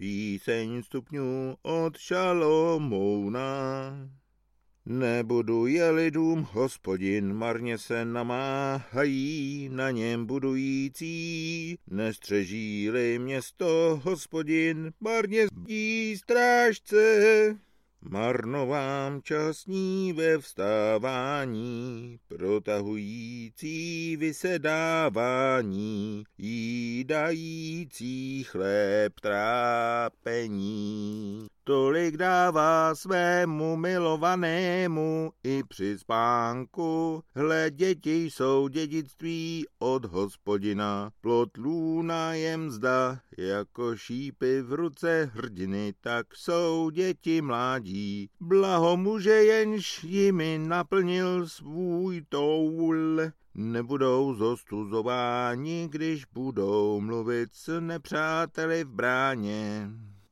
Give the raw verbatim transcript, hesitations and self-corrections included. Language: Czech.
píseň stupňů od Šalomouna. Nebuduje dům Hospodin, marně se namáhají na něm budující. Nestřeží-li město Hospodin, marně zdí strážce. Marno vám časní ve vstávání, protahující vysedávání, jídající chléb trápení. Tolik dává svému milovanému i při spánku. Hle, děti jsou dědictví od Hospodina. Plod lůna je mzda, jako šípy v ruce hrdiny, tak jsou děti mládí. Blaho muže, jenž jimi naplnil svůj toul. Nebudou zostuzováni, když budou mluvit s nepřáteli v bráně.